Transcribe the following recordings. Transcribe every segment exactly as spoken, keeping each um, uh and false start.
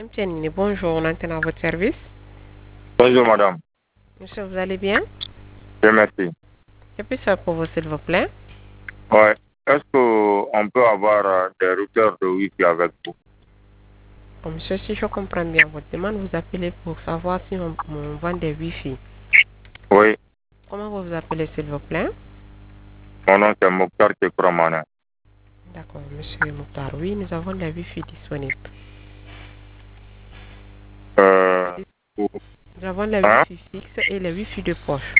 Mtianine, bonjour, on entend à votre service. Bonjour madame. Monsieur, vous allez bien? Je remercie. Je peux faire pour vous, s'il vous plaît? Ouais. Est-ce qu'on peut avoir euh, des routeurs de Wi-Fi avec vous? Bon, monsieur, si je comprends bien votre demande, vous appelez pour savoir si on, on vend des Wi-Fi. Oui. Comment vous vous appelez, s'il vous plaît? Mon nom c'est Mokhtar Tekramane. D'accord, monsieur Mouktar. Oui, nous avons des Wi-Fi disponibles. Euh, vous- Nous avons les hein? Wi-Fi fixes et les Wi-Fi de poche.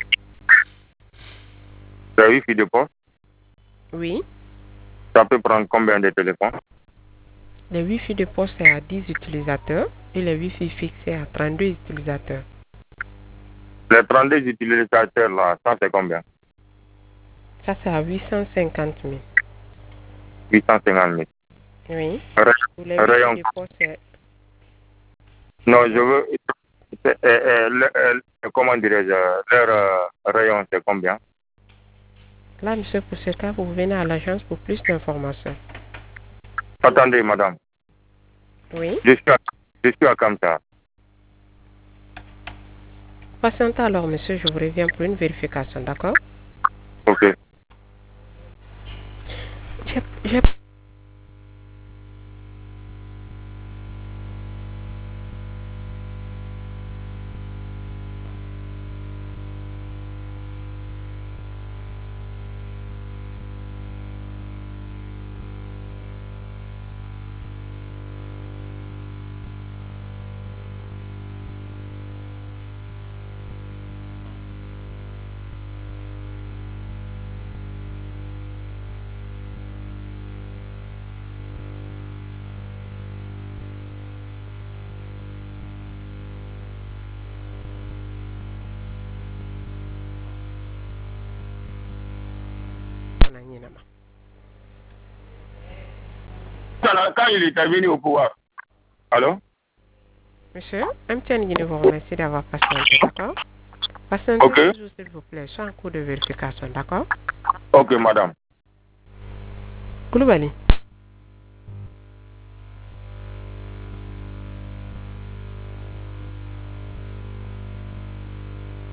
Le Wi-Fi de poste, Oui, ça peut prendre combien de téléphones? les Wi-Fi de poche, c'est à dix utilisateurs et les Wi-Fi fixes, c'est à trente-deux utilisateurs. Les trente-deux utilisateurs là, ça c'est combien? Ça, c'est à huit cent cinquante mille. huit cent cinquante mille. Oui. Ray- Pour les Wi-Fi Rayon. de poche, c'est... Non, je veux. c'est- euh, euh, le- euh, comment dirais-je? Leur euh, rayon c'est combien? Là, monsieur, pour ce cas, vous venez à l'agence pour plus d'informations. Attendez madame. Oui. Je suis à, je suis à Kamta. Patientez alors, monsieur, je vous reviens pour une vérification, d'accord? Ok. J'ai j'ai Quand il est venu au pouvoir. Allô? Monsieur, M T N Guinée vous remercie d'avoir patienté, d'accord? Patientez Ok. toujours, s'il vous plaît, je suis en cours de vérification, d'accord? Ok madame. Koulibaly.